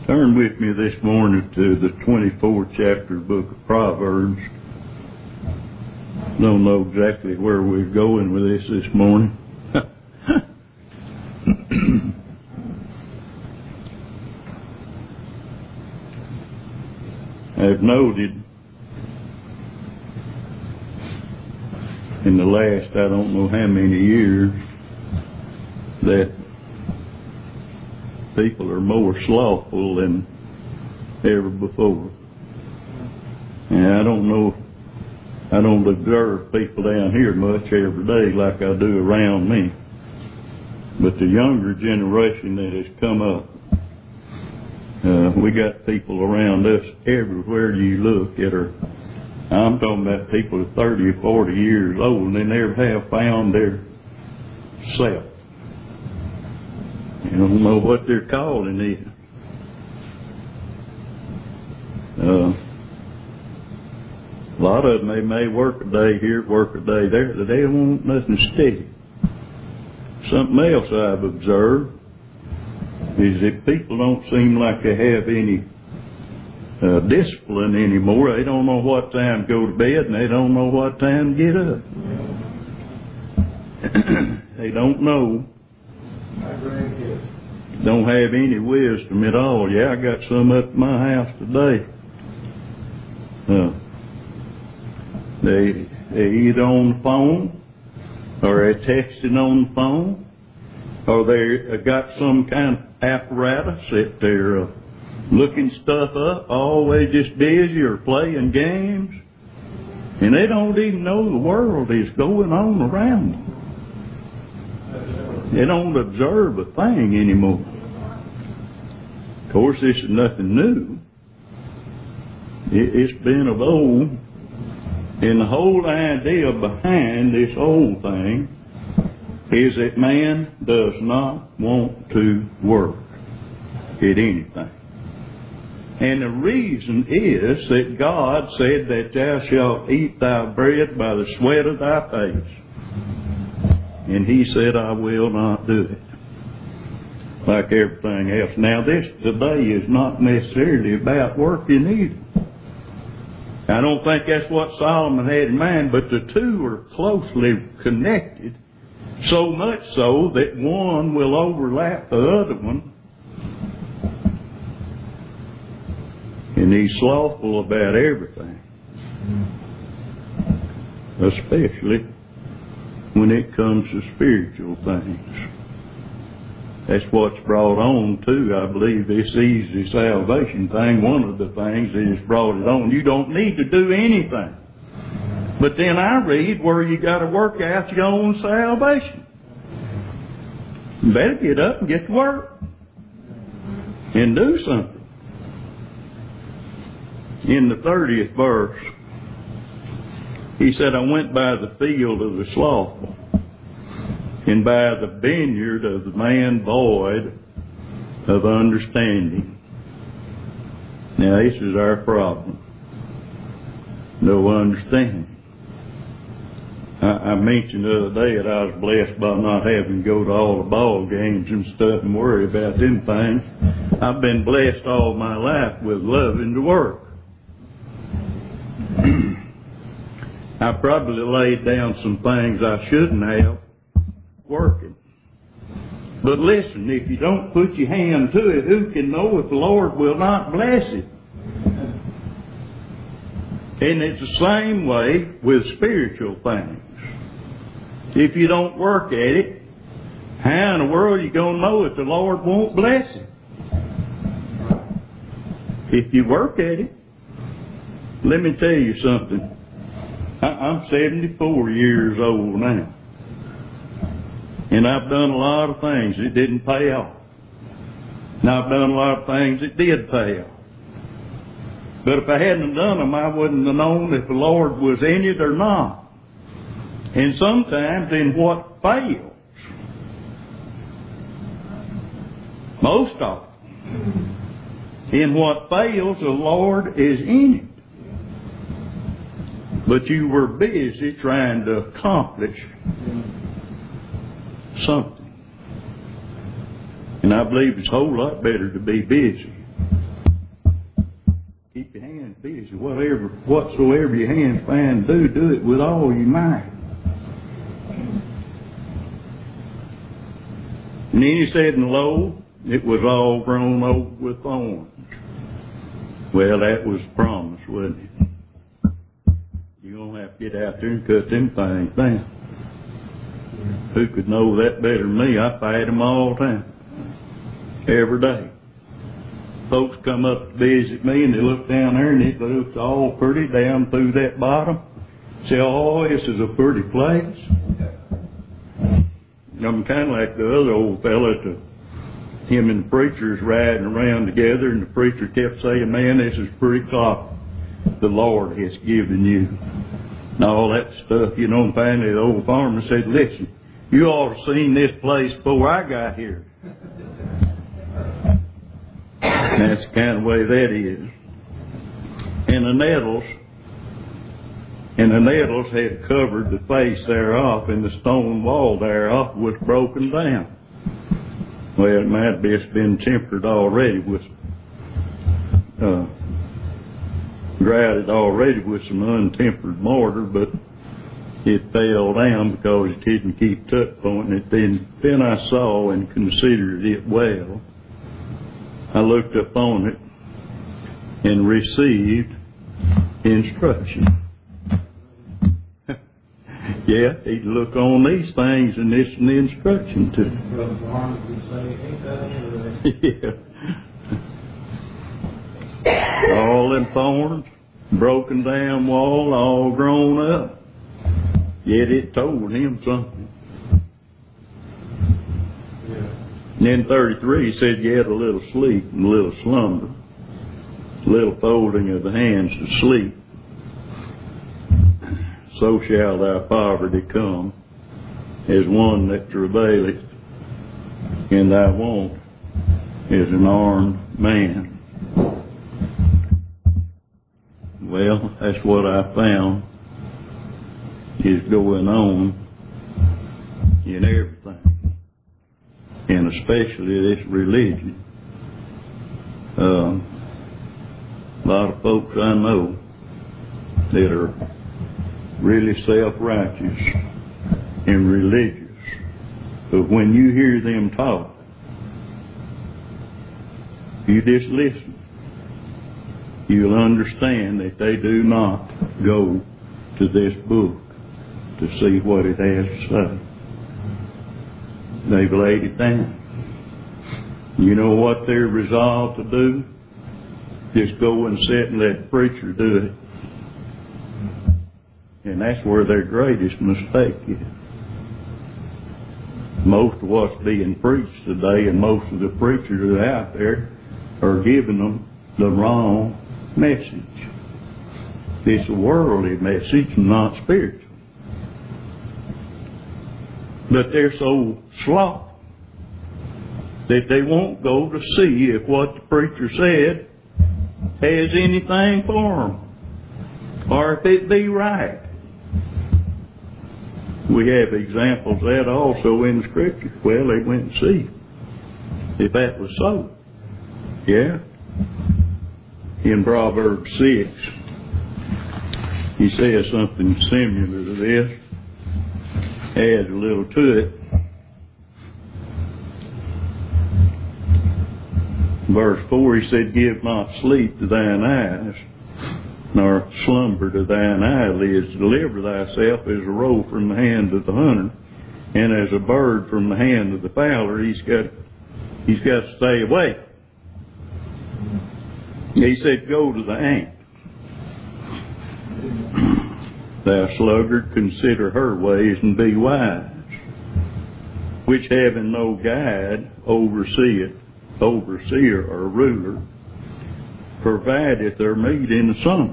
Turn with me this morning to the 24th chapter of the book of Proverbs. Don't know exactly where we're going with this morning. I've noted in the last I don't know how many years that people are more slothful than ever before. And I don't observe people down here much every day like I do around me. But the younger generation that has come up, we got people around us everywhere you look that are, I'm talking about people 30 or 40 years old, and they never have found their self. You don't know what they're calling it. A lot of them, they may work a day here, work a day there, but they don't want nothing steady. Something else I've observed is that people don't seem like they have any discipline anymore. They don't know what time to go to bed, and they don't know what time to get up. They don't know. Don't have any wisdom at all. Yeah, I got some up at my house today. They either on the phone, or they're texting on the phone, or they got some kind of apparatus that they're looking stuff up, always just busy or playing games, and they don't even know the world is going on around them. They don't observe a thing anymore. Of course, this is nothing new. It's been of old. And the whole idea behind this old thing is that man does not want to work at anything. And the reason is that God said that thou shalt eat thy bread by the sweat of thy face. And He said, I will not do it. Like everything else. Now this today is not necessarily about working either. I don't think that's what Solomon had in mind, but the two are closely connected, so much so that one will overlap the other one. And he's slothful about everything, especially when it comes to spiritual things. That's what's brought on, too, I believe, this easy salvation thing. One of the things that has brought it on. You don't need to do anything. But then I read where you got to work out your own salvation. You better get up and get to work. And do something. In the 30th verse, he said, I went by the field of the slothful, and by the vineyard of the man void of understanding. Now this is our problem. No understanding. I mentioned the other day that I was blessed by not having to go to all the ball games and stuff and worry about them things. I've been blessed all my life with loving to work. I probably laid down some things I shouldn't have working. But listen, if you don't put your hand to it, who can know if the Lord will not bless it? And it's the same way with spiritual things. If you don't work at it, how in the world are you going to know if the Lord won't bless it? If you work at it. Let me tell you something. I'm 74 years old now. And I've done a lot of things that didn't pay off. And I've done a lot of things that did pay off. But if I hadn't done them, I wouldn't have known if the Lord was in it or not. And sometimes in what fails, most often, in what fails, the Lord is in it. But you were busy trying to accomplish something. And I believe it's a whole lot better to be busy Keep your hands busy. Whatsoever your hands find to do it with all your might. And then he said, and lo, it was all grown over with thorns. Well, that was a promise, wasn't it? You're going to have to get out there and cut them things down. Who could know that better than me? I fight them all the time. Every day. Folks come up to visit me and they look down there and it looks all pretty down through that bottom. Say, oh, this is a pretty place. I'm kind of like the other old fella. Him and the preacher's riding around together, and the preacher kept saying, man, this is pretty crop the Lord has given you. And all that stuff, you know, and finally the old farmer said, listen, you ought to have seen this place before I got here. And that's the kind of way that is. And the nettles had covered the face thereof, and the stone wall thereof was broken down. Well, it might be it's been tempered already with, grouted already with some untempered mortar, but it fell down because it didn't keep tuck pointing it. Then I saw and considered it well. I looked upon it and received instruction. Yeah, he'd look on these things and this and the instruction to yeah. All them thorns, broken down wall, all grown up. Yet it told him something. And then 33 said, yet a little sleep and a little slumber, a little folding of the hands to sleep. So shall thy poverty come, as one that travaileth, and thy want is an armed man. Well, that's what I found is going on in everything, and especially this religion. A lot of folks I know that are really self-righteous and religious, but when you hear them talk, you just listen. You'll understand that they do not go to this book to see what it has to say. They've laid it down. You know what they're resolved to do? Just go and sit and let the preacher do it. And that's where their greatest mistake is. Most of what's being preached today and most of the preachers that are out there are giving them the wrong message. It's a worldly message, not spiritual. But they're so slow that they won't go to see if what the preacher said has anything for them, or if it be right. We have examples of that also in the Scripture. Well, they went and see if that was so. Yeah. In Proverbs 6, he says something similar to this. Adds a little to it. Verse 4, he said, give not sleep to thine eyes, nor slumber to thine eyelids. Deliver thyself as a roe from the hand of the hunter, and as a bird from the hand of the fowler. He's got to stay awake. He said, go to the ant. Thou sluggard, consider her ways and be wise, which having no guide, overseer or ruler, provideth their meat in the summer,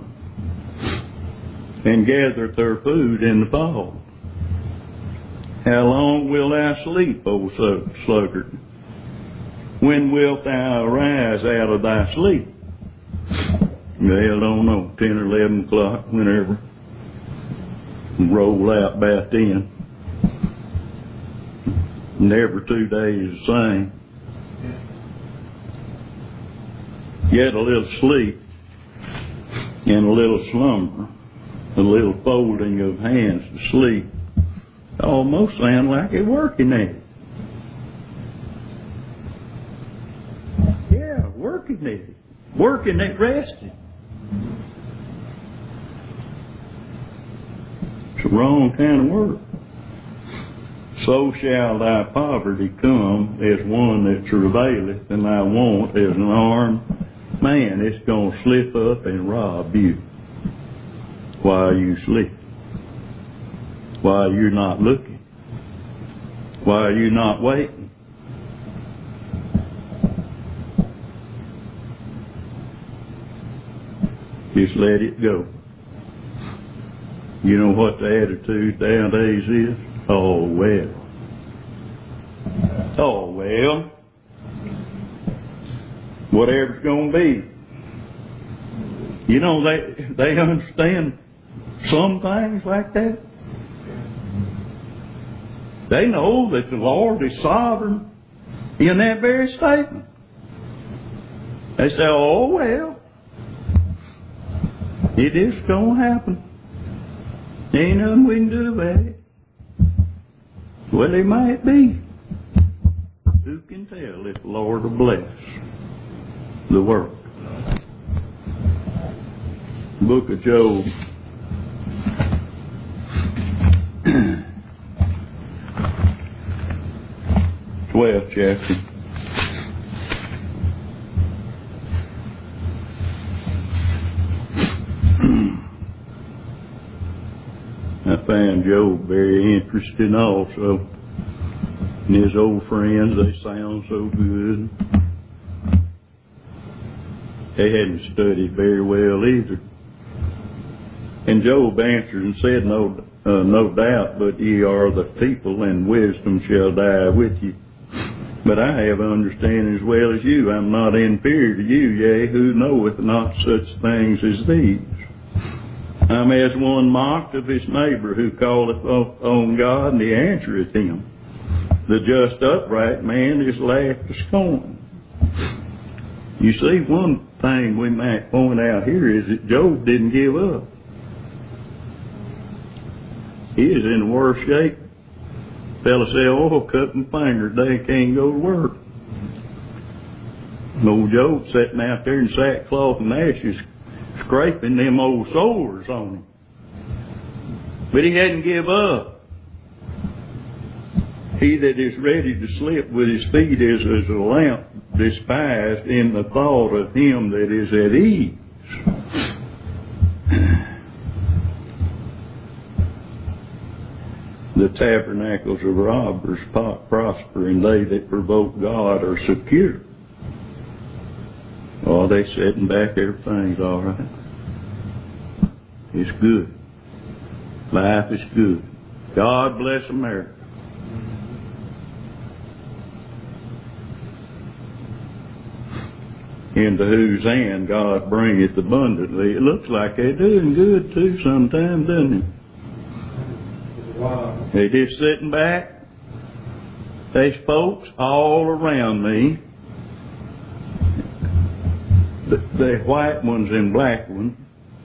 and gathereth their food in the fall. How long wilt thou sleep, O sluggard? When wilt thou arise out of thy sleep? Well, I don't know, 10 or 11 o'clock, whenever. Roll out about then. Never 2 days the same. Yet a little sleep and a little slumber, a little folding of hands to sleep, almost sound like they're working at it. Yeah, working at it. Working at resting. It's the wrong kind of work. So shall thy poverty come as one that travaileth, and thy want as an armed man. It's going to slip up and rob you while you sleep, while you're not looking, while you're not waiting. Just let it go. You know what the attitude nowadays is? Oh, well. Oh, well. Whatever's going to be. You know, they understand some things like that. They know that the Lord is sovereign in that very statement. They say, oh, well, it is going to happen. Ain't nothing we can do about it. Well, it might be. Who can tell if the Lord will bless the work? Book of Job. 12th chapter. I found Job very interesting also. And his old friends, they sound so good. They hadn't studied very well either. And Job answered and said, no doubt, but ye are the people, and wisdom shall die with you. But I have understanding as well as you. I'm not inferior to you, yea, who knoweth not such things as these. I'm as one mocked of his neighbor, who calleth on God, and he answereth him. The just upright man is laughed to scorn. You see, one thing we might point out here is that Job didn't give up. He is in the worst shape. Fella say, oh, cut my fingers, they can't go to work. And old Job sitting out there in sackcloth and ashes, scraping them old sores on him. But he hadn't give up. He that is ready to slip with his feet is as a lamp despised in the thought of him that is at ease. The tabernacles of robbers prosper, and they that provoke God are secure. Oh, they sitting back, everything's all right. It's good. Life is good. God bless America. Into whose hand God bringeth abundantly. It looks like they're doing good too sometimes, doesn't it? Wow. They just sitting back. There's folks all around me. The white ones and black ones.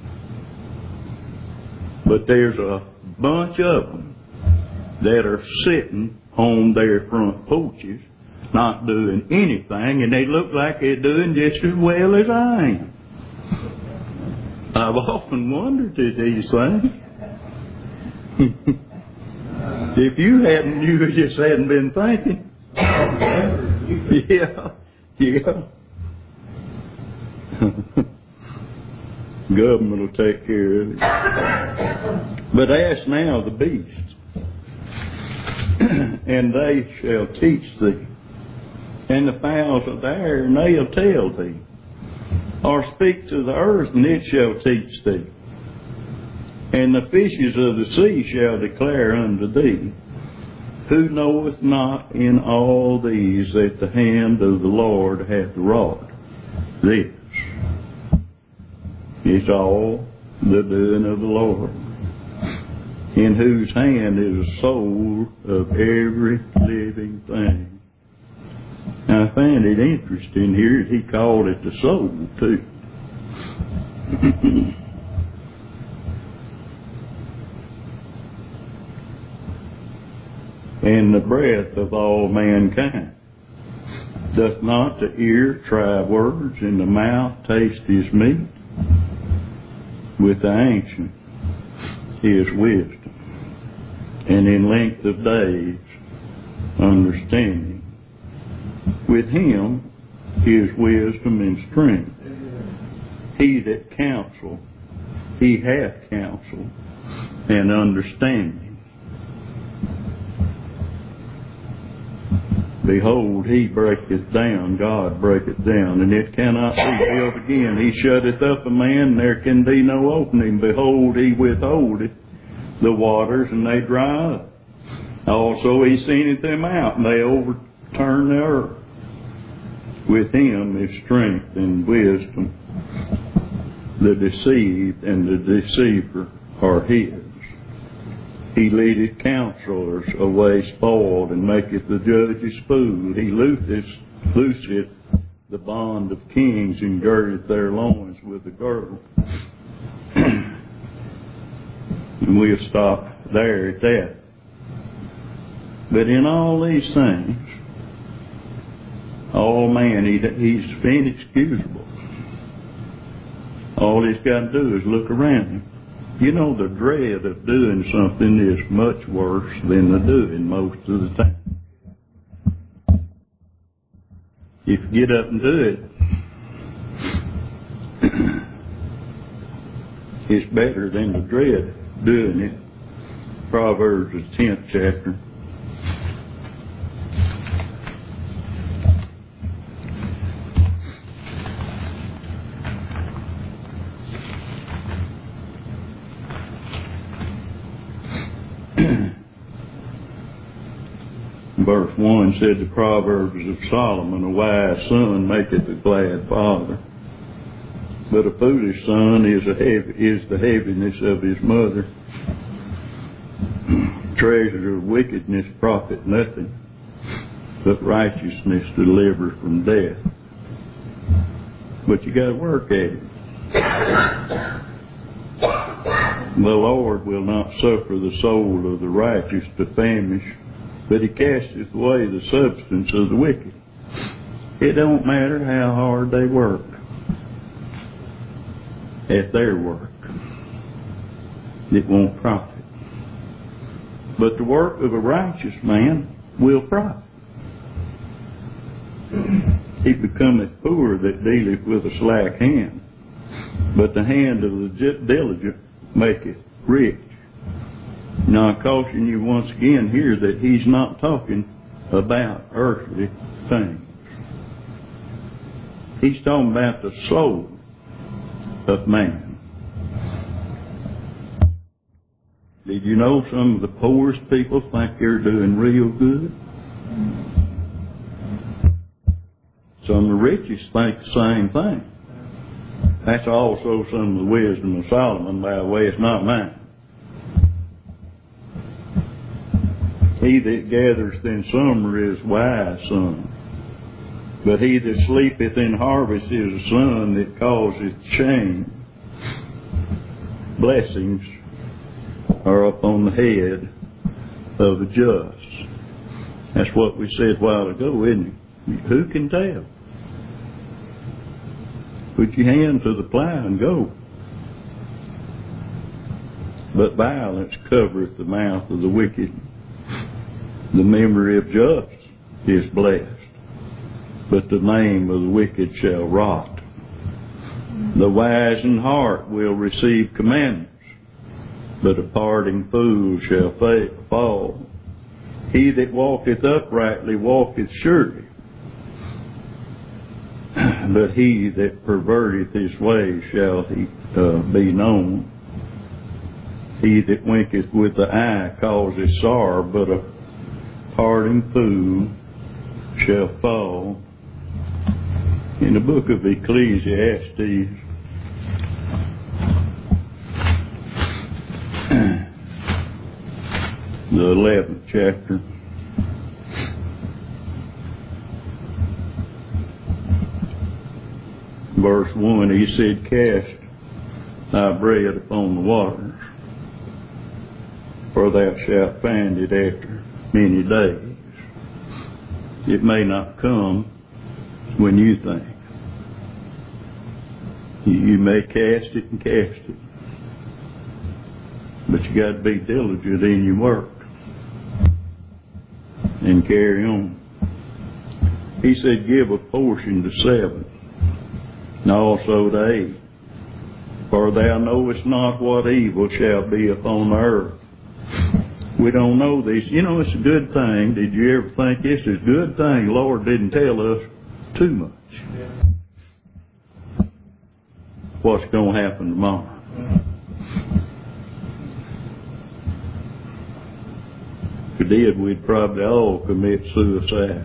But there's a bunch of them that are sitting on their front porches, not doing anything, and they look like they're doing just as well as I am. I've often wondered at these things. If you just hadn't been thinking. Yeah. Government will take care of it. But ask now the beasts, and they shall teach thee. And the fowls of the air, and they'll tell thee. Or speak to the earth, and it shall teach thee. And the fishes of the sea shall declare unto thee. Who knoweth not in all these that the hand of the Lord hath wrought this? It's all the doing of the Lord, in whose hand is the soul of every living thing. Now, I find it interesting here that he called it the soul, too. and the breath of all mankind. Doth not the ear try words, and the mouth taste his meat? With the ancient is wisdom, and in length of days understanding. With him is wisdom and strength. He that counsel, he hath counsel and understanding. Behold, he breaketh down, God breaketh down, and it cannot be built again. He shutteth up a man, there can be no opening. Behold, he withholdeth the waters, and they dry up. Also he sendeth them out, and they overturn the earth. With him is strength and wisdom. The deceived and the deceiver are his. He leadeth counselors away spoiled, and maketh the judges food. He looseth the bond of kings, and girdeth their loins with a girdle. And we'll stop there at that. But in all these things, all man, he's inexcusable. All he's got to do is look around him. You know, the dread of doing something is much worse than the doing most of the time. If you get up and do it, it's better than the dread of doing it. Proverbs, the 10th chapter. Verse 1 said, the Proverbs of Solomon, a wise son maketh a glad father, but a foolish son is the heaviness of his mother. Treasures of wickedness profit nothing, but righteousness delivers from death. But you got to work at it. The Lord will not suffer the soul of the righteous to famish, but he casteth away the substance of the wicked. It don't matter how hard they work at their work. It won't profit. But the work of a righteous man will profit. He becometh poor that dealeth with a slack hand, but the hand of the diligent maketh rich. Now I caution you once again here that he's not talking about earthly things. He's talking about the soul of man. Did you know some of the poorest people think they're doing real good? Some of the richest think the same thing. That's also some of the wisdom of Solomon, by the way. It's not mine. He that gathereth in summer is wise son, but he that sleepeth in harvest is a son that causeth shame. Blessings are upon the head of the just. That's what we said a while ago, isn't it? Who can tell? Put your hand to the plow and go. But violence covereth the mouth of the wicked. The memory of just is blessed, but the name of the wicked shall rot. The wise in heart will receive commandments, but a parting fool shall fall. He that walketh uprightly walketh surely, but he that perverteth his way shall be known. He that winketh with the eye causeth sorrow, but a parting fool shall fall. In the book of Ecclesiastes, the 11th chapter, verse 1, he said, cast thy bread upon the waters, for thou shalt find it after many days. It may not come when you think. You may cast it and cast it, but you got to be diligent in your work and carry on. He said, give a portion to 7, and also to 8. For thou knowest not what evil shall be upon the earth. We don't know this. You know, it's a good thing. Did you ever think this is a good thing? The Lord didn't tell us too much what's going to happen tomorrow. If we did, we'd probably all commit suicide.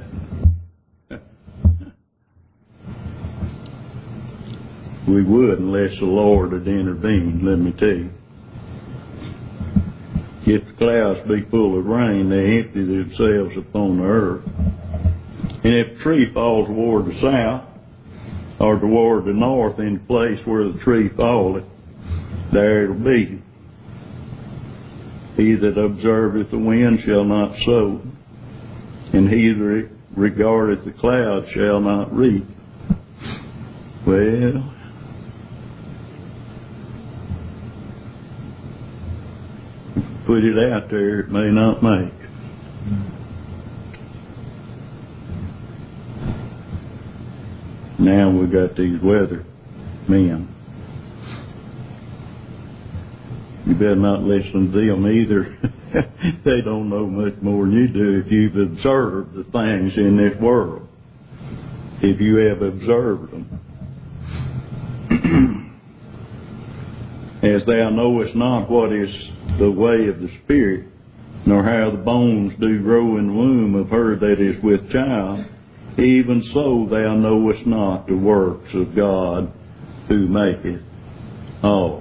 We would, unless the Lord had intervened, let me tell you. If the clouds be full of rain, they empty themselves upon the earth. And if a tree falls toward the south, or toward the north, in the place where the tree falleth, there it'll be. He that observeth the wind shall not sow, and he that regardeth the clouds shall not reap. Well, put it out there, it may not make. Now we got these weather men. You better not listen to them either. They don't know much more than you do if you've observed the things in this world. If you have observed them. As thou knowest not what is the way of the Spirit, nor how the bones do grow in the womb of her that is with child, even so thou knowest not the works of God who maketh all.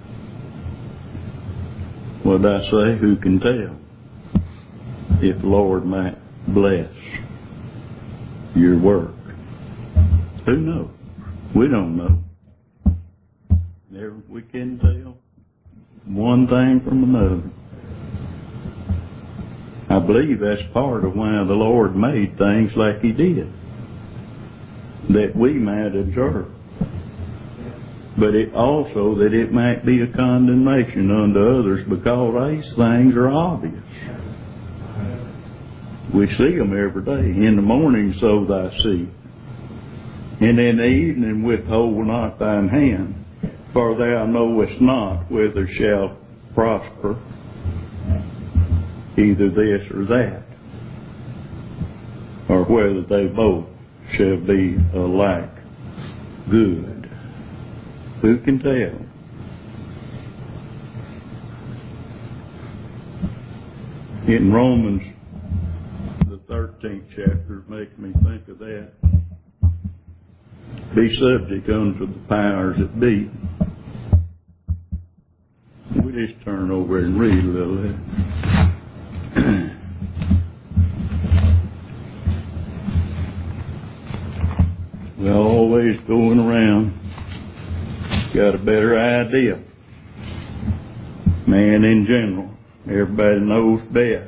What did I say? Who can tell? If the Lord might bless your work. Who knows? We don't know. Never we can tell one thing from another. I believe that's part of why the Lord made things like He did, that we might observe. But it also that it might be a condemnation unto others, because these things are obvious. We see them every day. In the morning sow thy seed, and in the evening withhold not thine hand, for thou knowest not whether shall prosper either this or that, or whether they both shall be alike good. Who can tell? In Romans, the 13th chapter, makes me think of that. Be subject unto the powers that be. We just turn over and read a little bit. We're always going around. Got a better idea. Man in general. Everybody knows best.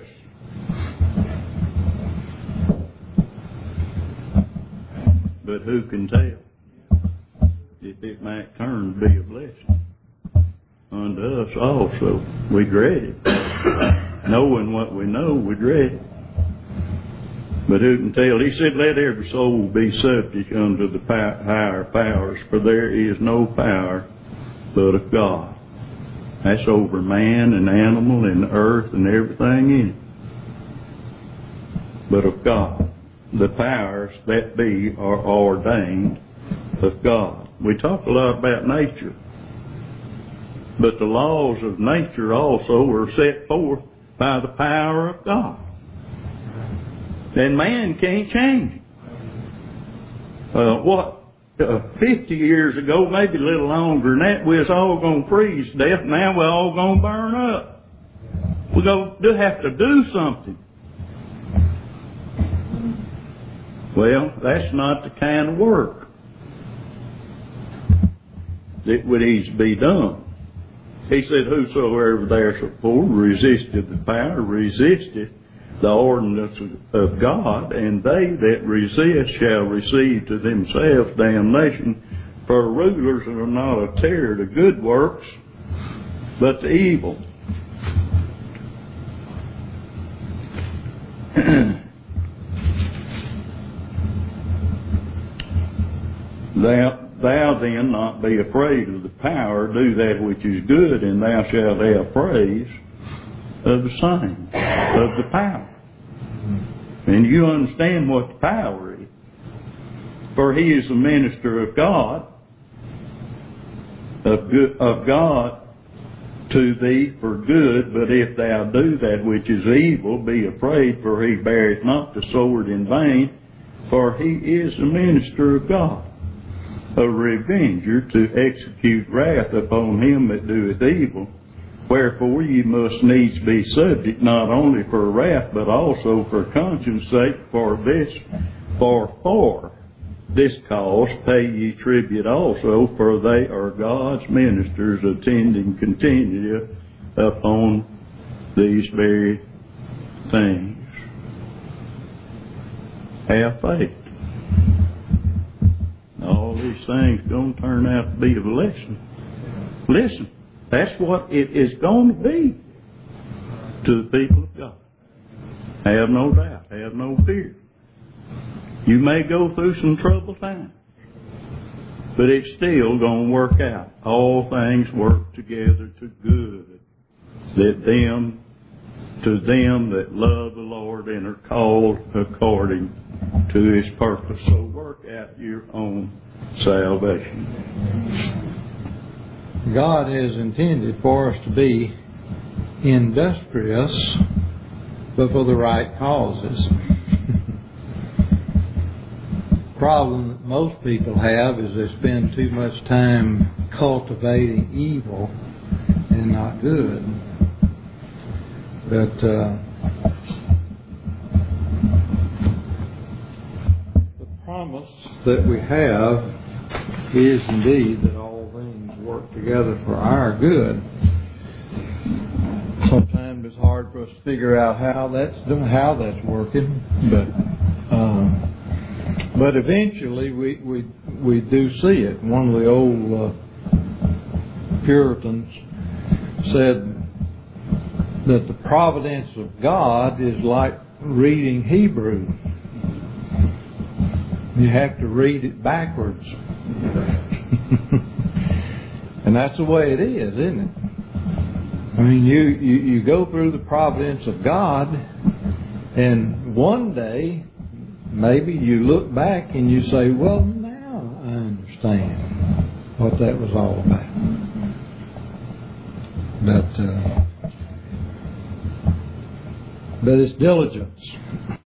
But who can tell if it might turn to be a blessing unto us also? We dread it. Knowing what we know, we dread it. But who can tell? He said, let every soul be subject unto the higher powers, for there is no power but of God. That's over man and animal and the earth and everything in it. But of God. The powers that be are ordained of God. We talk a lot about nature, but the laws of nature also are set forth by the power of God. And man can't change it. 50 years ago, maybe a little longer than that, we was all going to freeze to death. Now we're all going to burn up. We're going to have to do something. Well, that's not the kind of work that would easily be done. He said, whosoever therefore resisted the power, resisted the ordinance of God, and they that resist shall receive to themselves damnation. For rulers are not a terror to good works, but to evil. Thou then not be afraid of the power, do that which is good, and thou shalt have praise of the same, of the power. And you understand what the power is. For he is the minister of God, of God to thee for good, but if thou do that which is evil, be afraid, for he beareth not the sword in vain, for he is the minister of God, a revenger to execute wrath upon him that doeth evil. Wherefore ye must needs be subject, not only for wrath, but also for conscience sake. For this cause pay ye tribute also, for they are God's ministers, attending continually upon these very things. Have faith. All these things going to turn out to be a lesson. Listen, that's what it is going to be to the people of God. Have no doubt. Have no fear. You may go through some troubled times, but it's still going to work out. All things work together to good, to them that love the Lord and are called according to His purpose. So work out your own salvation. God has intended for us to be industrious, but for the right causes. The problem that most people have is they spend too much time cultivating evil and not good. But the promise that we have is indeed that all things work together for our good. Sometimes it's hard for us to figure out how that's working, but eventually we do see it. One of the old Puritans said that the providence of God is like reading Hebrew. You have to read it backwards. And that's the way it is, isn't it? I mean, you go through the providence of God, and one day maybe you look back and you say, well, now I understand what that was all about. But it's diligence.